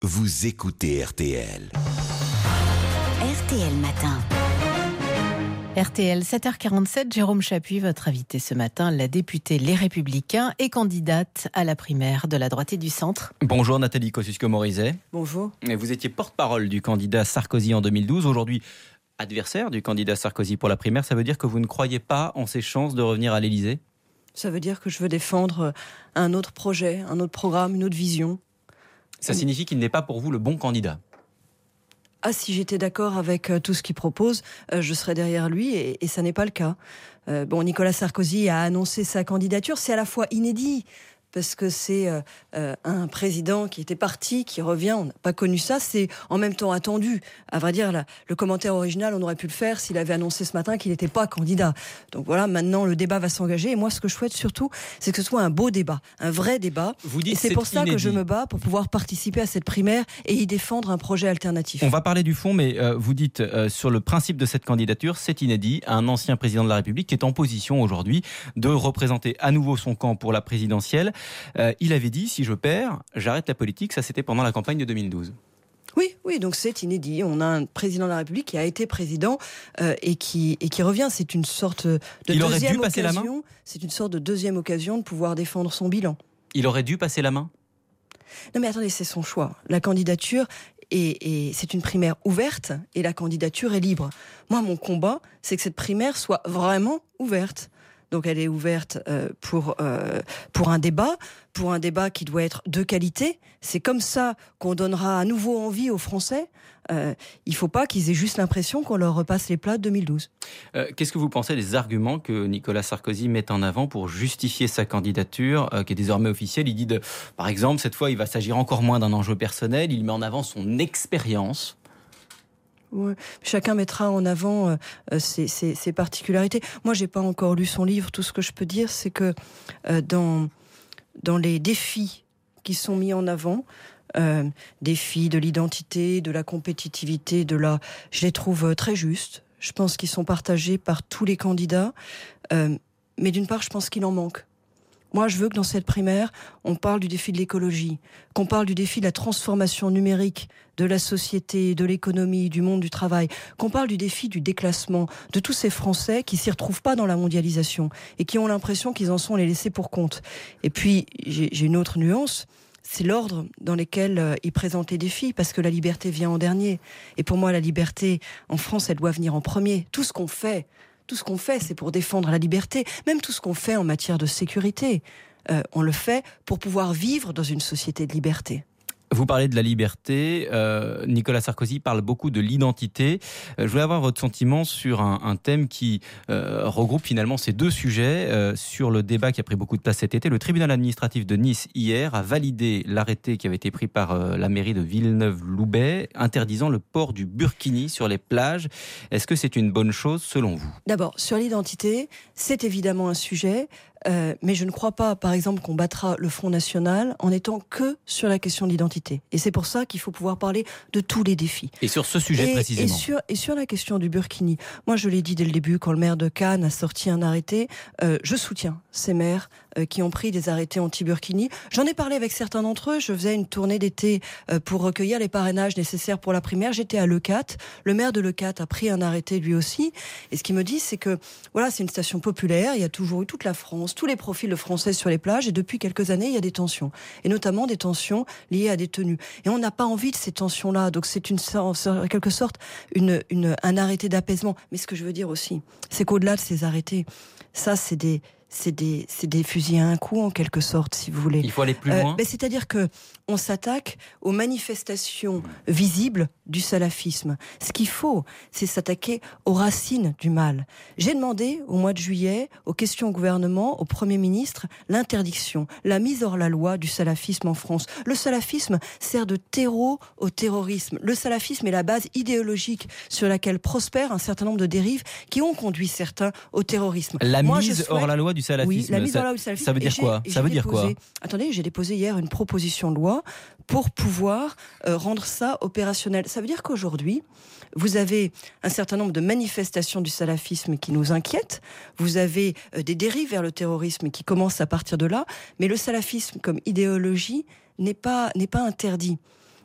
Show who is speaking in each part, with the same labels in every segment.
Speaker 1: Vous écoutez RTL.
Speaker 2: RTL Matin.
Speaker 3: RTL 7h47, Jérôme Chapuis, votre invité ce matin, la députée Les Républicains et candidate à la primaire de la droite et du centre.
Speaker 4: Bonjour Nathalie Kosciusko-Morizet.
Speaker 3: Bonjour.
Speaker 4: Vous étiez porte-parole du candidat Sarkozy en 2012, aujourd'hui adversaire du candidat Sarkozy pour la primaire. Ça veut dire que vous ne croyez pas en ses chances de revenir à l'Élysée ?
Speaker 5: Ça veut dire que je veux défendre un autre projet, un autre programme, une autre vision.
Speaker 4: Ça signifie qu'il n'est pas pour vous le bon candidat ?
Speaker 5: Ah, si j'étais d'accord avec tout ce qu'il propose, je serais derrière lui et ça n'est pas le cas. Nicolas Sarkozy a annoncé sa candidature, c'est à la fois inédit, parce que c'est un président qui était parti, qui revient, on n'a pas connu ça, c'est en même temps attendu. À vrai dire, le commentaire original, on aurait pu le faire s'il avait annoncé ce matin qu'il n'était pas candidat. Donc voilà, maintenant le débat va s'engager, et moi ce que je souhaite surtout, c'est que ce soit un beau débat, un vrai débat.
Speaker 4: Vous dites
Speaker 5: et c'est pour ça
Speaker 4: inédit.
Speaker 5: que je me bats pour pouvoir participer à cette primaire et y défendre un projet alternatif.
Speaker 4: On va parler du fond, mais vous dites sur le principe de cette candidature, c'est inédit. Un ancien président de la République qui est en position aujourd'hui de représenter à nouveau son camp pour la présidentielle. Il avait dit, si je perds, j'arrête la politique. Ça, c'était pendant la campagne de 2012.
Speaker 5: Oui, donc c'est inédit. On a un président de la République qui a été président et qui revient. C'est une sorte de deuxième occasion. C'est une sorte de deuxième occasion de pouvoir défendre son bilan.
Speaker 4: Il aurait dû passer la main ?
Speaker 5: Non mais attendez, c'est son choix. La candidature, et c'est une primaire ouverte et la candidature est libre. Moi, mon combat, c'est que cette primaire soit vraiment ouverte. Donc elle est ouverte pour un débat qui doit être de qualité. C'est comme ça qu'on donnera à nouveau envie aux Français. Il ne faut pas qu'ils aient juste l'impression qu'on leur repasse les plats de 2012.
Speaker 4: Qu'est-ce que vous pensez des arguments que Nicolas Sarkozy met en avant pour justifier sa candidature, qui est désormais officielle ? Il dit, par exemple, cette fois, il va s'agir encore moins d'un enjeu personnel. Il met en avant son expérience.
Speaker 5: Ouais. Chacun mettra en avant ses particularités. Moi, j'ai pas encore lu son livre. Tout ce que je peux dire, c'est que dans les défis qui sont mis en avant, défis de l'identité, de la compétitivité, je les trouve très justes. Je pense qu'ils sont partagés par tous les candidats. Mais d'une part, je pense qu'il en manque. Moi, je veux que dans cette primaire, on parle du défi de l'écologie, qu'on parle du défi de la transformation numérique de la société, de l'économie, du monde du travail, qu'on parle du défi du déclassement, de tous ces Français qui s'y retrouvent pas dans la mondialisation et qui ont l'impression qu'ils en sont les laissés pour compte. Et puis, j'ai une autre nuance, c'est l'ordre dans lequel ils présentent les défis, parce que la liberté vient en dernier. Et pour moi, la liberté, en France, elle doit venir en premier. Tout ce qu'on fait, c'est pour défendre la liberté. Même tout ce qu'on fait en matière de sécurité, on le fait pour pouvoir vivre dans une société de liberté.
Speaker 4: Vous parlez de la liberté, Nicolas Sarkozy parle beaucoup de l'identité. Je voulais avoir votre sentiment sur un thème qui regroupe finalement ces deux sujets sur le débat qui a pris beaucoup de place cet été. Le tribunal administratif de Nice, hier, a validé l'arrêté qui avait été pris par la mairie de Villeneuve-Loubet, interdisant le port du burkini sur les plages. Est-ce que c'est une bonne chose selon vous ?
Speaker 5: D'abord, sur l'identité, c'est évidemment un sujet. Mais je ne crois pas, par exemple, qu'on battra le Front National en étant que sur la question de l'identité. Et c'est pour ça qu'il faut pouvoir parler de tous les défis.
Speaker 4: Et sur ce sujet précisément.
Speaker 5: Et sur la question du burkini, moi je l'ai dit dès le début, quand le maire de Cannes a sorti un arrêté, je soutiens ces maires qui ont pris des arrêtés anti-burkini. J'en ai parlé avec certains d'entre eux, je faisais une tournée d'été pour recueillir les parrainages nécessaires pour la primaire. J'étais à Leucate, le maire de Leucate a pris un arrêté lui aussi. Et ce qu'il me dit, c'est que voilà, c'est une station populaire, il y a toujours eu toute la France, tous les profils de Français sur les plages, et depuis quelques années, il y a des tensions, et notamment des tensions liées à des tenues. Et on n'a pas envie de ces tensions-là, donc c'est en quelque sorte un arrêté d'apaisement. Mais ce que je veux dire aussi, c'est qu'au-delà de ces arrêtés, ça, c'est des fusils à un coup, en quelque sorte, si vous voulez.
Speaker 4: Il faut aller plus loin.
Speaker 5: C'est-à-dire que on s'attaque aux manifestations visibles du salafisme. Ce qu'il faut, c'est s'attaquer aux racines du mal. J'ai demandé au mois de juillet, aux questions au gouvernement, au Premier ministre, l'interdiction, la mise hors la loi du salafisme en France. Le salafisme sert de terreau au terrorisme. Le salafisme est la base idéologique sur laquelle prospèrent un certain nombre de dérives qui ont conduit certains au terrorisme.
Speaker 4: Hors la loi du salafisme.
Speaker 5: Oui, la mise hors la loi du salafisme.
Speaker 4: Ça veut dire quoi ? Ça veut dire quoi ?
Speaker 5: Attendez, j'ai déposé hier une proposition de loi pour pouvoir rendre ça opérationnel. Ça veut dire qu'aujourd'hui, vous avez un certain nombre de manifestations du salafisme qui nous inquiètent, vous avez des dérives vers le terrorisme qui commencent à partir de là, mais le salafisme comme idéologie n'est pas interdit.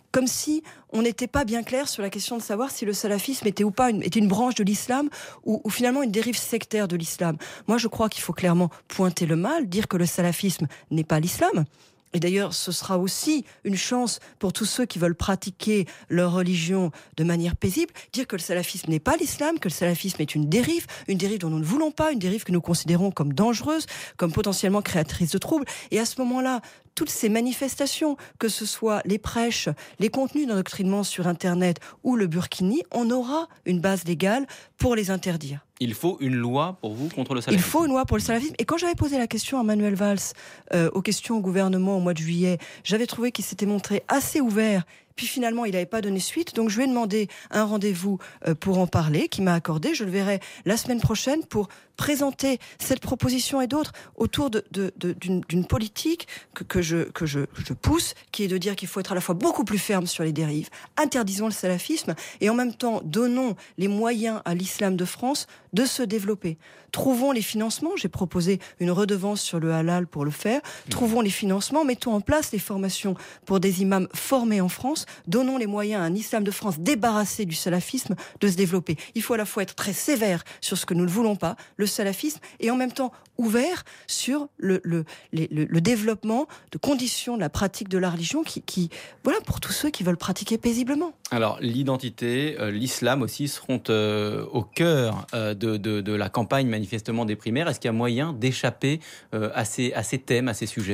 Speaker 5: comme si on n'était pas bien clair sur la question de savoir si le salafisme était ou pas était une branche de l'islam ou finalement une dérive sectaire de l'islam. Moi, je crois qu'il faut clairement pointer le mal, dire que le salafisme n'est pas l'islam. Et d'ailleurs, ce sera aussi une chance pour tous ceux qui veulent pratiquer leur religion de manière paisible, dire que le salafisme n'est pas l'islam, que le salafisme est une dérive dont nous ne voulons pas, une dérive que nous considérons comme dangereuse, comme potentiellement créatrice de troubles. Et à ce moment-là, toutes ces manifestations, que ce soit les prêches, les contenus d'endoctrinement sur Internet ou le burkini, on aura une base légale pour les interdire.
Speaker 4: Il faut une loi pour vous contre le salafisme.
Speaker 5: Il faut une loi pour le salafisme. Et quand j'avais posé la question à Manuel Valls, aux questions au gouvernement au mois de juillet, j'avais trouvé qu'il s'était montré assez ouvert. Puis finalement, il n'avait pas donné suite. Donc je lui ai demandé un rendez-vous pour en parler, qu'il m'a accordé. Je le verrai la semaine prochaine pour présenter cette proposition et d'autres autour d'une politique que je pousse, qui est de dire qu'il faut être à la fois beaucoup plus ferme sur les dérives, interdisons le salafisme et en même temps donnons les moyens à l'islam de France de se développer. Trouvons les financements, j'ai proposé une redevance sur le halal pour le faire, trouvons les financements, mettons en place les formations pour des imams formés en France, donnons les moyens à un islam de France débarrassé du salafisme de se développer. Il faut à la fois être très sévère sur ce que nous ne voulons pas, le salafisme, et en même temps ouvert sur le développement de conditions de la pratique de la religion qui voilà, pour tous ceux qui veulent pratiquer paisiblement.
Speaker 4: Alors, l'identité, l'islam aussi seront au cœur de la campagne manifestement des primaires. Est-ce qu'il y a moyen d'échapper à ces thèmes, à ces sujets ?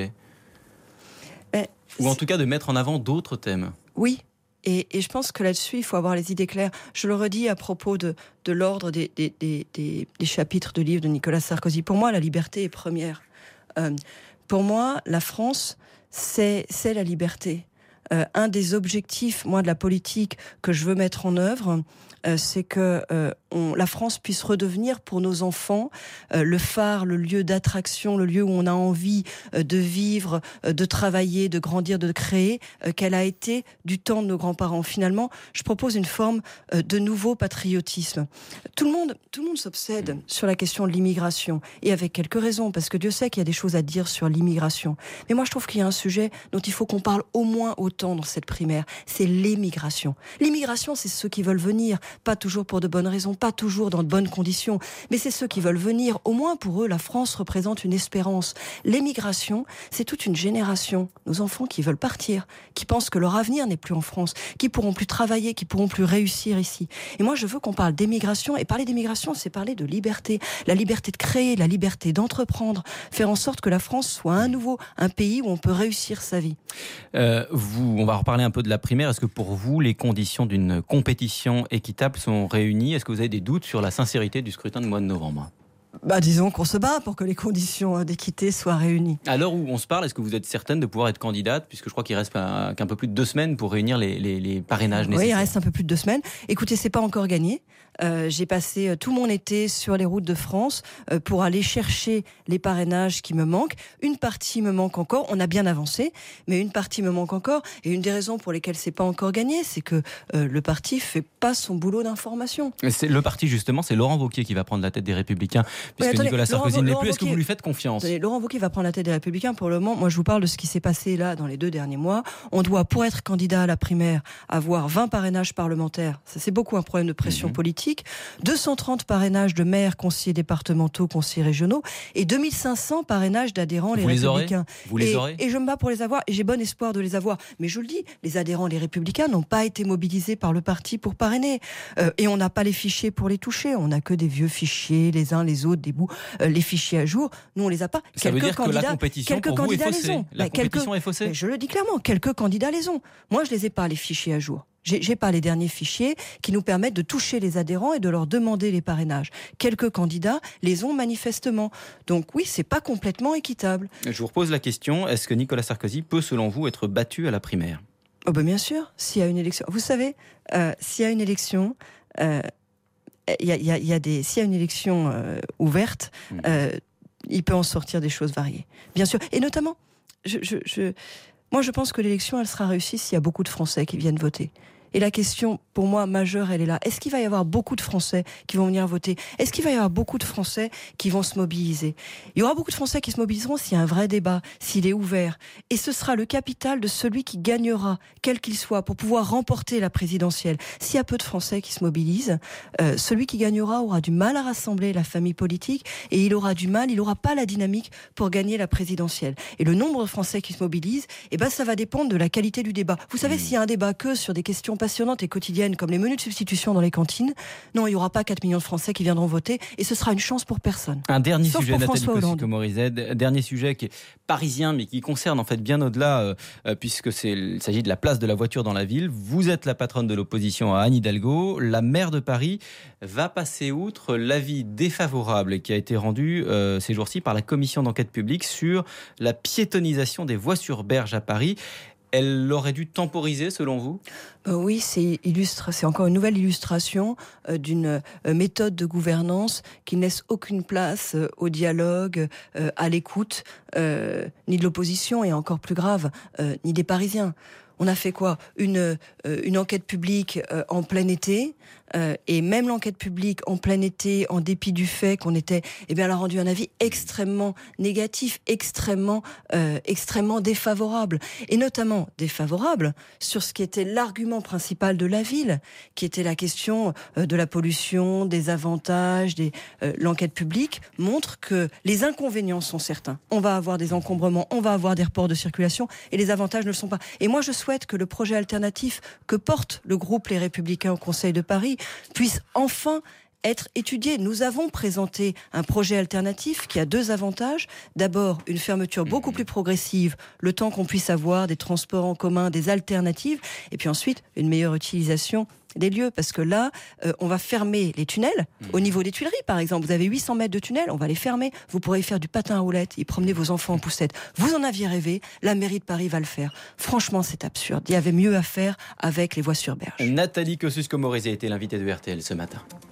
Speaker 4: Ou en tout cas de mettre en avant d'autres thèmes ?
Speaker 5: Oui. Et je pense que là-dessus, il faut avoir les idées claires. Je le redis à propos de l'ordre des chapitres de livres de Nicolas Sarkozy. Pour moi, la liberté est première. Pour moi, la France, c'est la liberté. Un des objectifs, moi, de la politique que je veux mettre en œuvre, c'est que la France puisse redevenir pour nos enfants le phare, le lieu d'attraction, le lieu où on a envie de vivre, de travailler, de grandir, de créer, qu'elle a été du temps de nos grands-parents. Finalement, je propose une forme de nouveau patriotisme. Tout le monde s'obsède sur la question de l'immigration, et avec quelques raisons, parce que Dieu sait qu'il y a des choses à dire sur l'immigration. Mais moi, je trouve qu'il y a un sujet dont il faut qu'on parle au moins autant dans cette primaire, c'est l'émigration. L'immigration, c'est ceux qui veulent venir, pas toujours pour de bonnes raisons, pas toujours dans de bonnes conditions, mais c'est ceux qui veulent venir. Au moins pour eux, la France représente une espérance. L'émigration, c'est toute une génération, nos enfants qui veulent partir, qui pensent que leur avenir n'est plus en France, qui pourront plus travailler, qui pourront plus réussir ici. Et moi, je veux qu'on parle d'émigration, et parler d'émigration, c'est parler de liberté. La liberté de créer, la liberté d'entreprendre, faire en sorte que la France soit à nouveau un pays où on peut réussir sa vie.
Speaker 4: On va reparler un peu de la primaire. Est-ce que pour vous, les conditions d'une compétition équitable sont réunies ? Est-ce que vous avez des doutes sur la sincérité du scrutin de mois de novembre ?
Speaker 5: Disons qu'on se bat pour que les conditions d'équité soient réunies.
Speaker 4: À l'heure où on se parle, est-ce que vous êtes certaine de pouvoir être candidate, puisque je crois qu'il reste qu'un peu plus de 2 semaines pour réunir les parrainages nécessaires ?
Speaker 5: Oui, il reste un peu plus de 2 semaines. Écoutez, c'est pas encore gagné. J'ai passé tout mon été sur les routes de France pour aller chercher les parrainages qui me manquent. Une partie me manque encore. On a bien avancé, mais une partie me manque encore. Et une des raisons pour lesquelles c'est pas encore gagné, c'est que le parti fait pas son boulot d'information.
Speaker 4: Le parti, justement, c'est Laurent Wauquiez qui va prendre la tête des Républicains, puisque Nicolas Sarkozy ne l'est plus. Est-ce que vous lui faites confiance ?
Speaker 5: Laurent Wauquiez va prendre la tête des Républicains. Pour le moment, moi, je vous parle de ce qui s'est passé là dans les 2 derniers mois. On doit, pour être candidat à la primaire, avoir 20 parrainages parlementaires. Ça, c'est beaucoup un problème de pression politique. 230 parrainages de maires, conseillers départementaux, conseillers régionaux, et 2500 parrainages d'adhérents les Républicains.
Speaker 4: Vous les aurez ?
Speaker 5: Et je me bats pour les avoir, et j'ai bon espoir de les avoir. Mais je le dis, les adhérents les Républicains n'ont pas été mobilisés par le parti pour parrainer. Et on n'a pas les fichiers pour les toucher. On n'a que des vieux fichiers, les uns, les autres, des bouts. Les fichiers à jour, nous on les a pas.
Speaker 4: Ça veut dire que la compétition pour vous est faussée. La compétition est faussée.
Speaker 5: Mais je le dis clairement, quelques candidats les ont. Moi je les ai pas, les fichiers à jour. J'ai pas les derniers fichiers qui nous permettent de toucher les adhérents et de leur demander les parrainages. Quelques candidats les ont manifestement. Donc oui, c'est pas complètement équitable.
Speaker 4: Je vous repose la question, est-ce que Nicolas Sarkozy peut, selon vous, être battu à la primaire ?
Speaker 5: Bien sûr, s'il y a une élection. Vous savez, s'il y a une élection... s'il y a une élection ouverte, il peut en sortir des choses variées. Bien sûr. Et notamment, moi je pense que l'élection, elle sera réussie s'il y a beaucoup de Français qui viennent voter. Et la question, pour moi, majeure, elle est là. Est-ce qu'il va y avoir beaucoup de Français qui vont venir voter ? Est-ce qu'il va y avoir beaucoup de Français qui vont se mobiliser ? Il y aura beaucoup de Français qui se mobiliseront s'il y a un vrai débat, s'il est ouvert. Et ce sera le capital de celui qui gagnera, quel qu'il soit, pour pouvoir remporter la présidentielle. S'il y a peu de Français qui se mobilisent, celui qui gagnera aura du mal à rassembler la famille politique et il n'aura pas la dynamique pour gagner la présidentielle. Et le nombre de Français qui se mobilisent, ça va dépendre de la qualité du débat. Vous savez, s'il y a un débat que sur des questions passionnantes et quotidiennes comme les menus de substitution dans les cantines, non, il n'y aura pas 4 millions de Français qui viendront voter et ce sera une chance pour personne.
Speaker 4: Un dernier
Speaker 5: Sauf
Speaker 4: sujet,
Speaker 5: pour
Speaker 4: Nathalie
Speaker 5: François Hollande.
Speaker 4: Kosciusko-Morizet, dernier sujet qui est parisien mais qui concerne en fait bien au-delà puisque il s'agit de la place de la voiture dans la ville. Vous êtes la patronne de l'opposition à Anne Hidalgo. La maire de Paris va passer outre l'avis défavorable qui a été rendu ces jours-ci par la commission d'enquête publique sur la piétonisation des voies sur berge à Paris. Elle aurait dû temporiser, selon vous ?
Speaker 5: Oui, c'est encore une nouvelle illustration d'une méthode de gouvernance qui ne laisse aucune place au dialogue, à l'écoute, ni de l'opposition, et encore plus grave, ni des Parisiens. On a fait quoi ? Une enquête publique en plein été, et même l'enquête publique en plein été, en dépit du fait qu'on était, elle a rendu un avis extrêmement négatif, extrêmement défavorable, et notamment défavorable sur ce qui était l'argument principal de la ville, qui était la question de la pollution, des avantages, l'enquête publique montre que les inconvénients sont certains. On va avoir des encombrements, on va avoir des reports de circulation, et les avantages ne le sont pas. Et moi, je souhaite que le projet alternatif que porte le groupe Les Républicains au Conseil de Paris puisse enfin être étudié. Nous avons présenté un projet alternatif qui a 2 avantages. D'abord, une fermeture beaucoup plus progressive, le temps qu'on puisse avoir des transports en commun, des alternatives, et puis ensuite, une meilleure utilisation des lieux, parce que là, on va fermer les tunnels, au niveau des Tuileries par exemple. Vous avez 800 mètres de tunnels, on va les fermer. Vous pourrez faire du patin à roulettes et promener vos enfants en poussette. Vous en aviez rêvé, la mairie de Paris va le faire. Franchement, c'est absurde. Il y avait mieux à faire avec les voies sur berge.
Speaker 4: Nathalie Kosciusko-Morizet était l'invitée de RTL ce matin.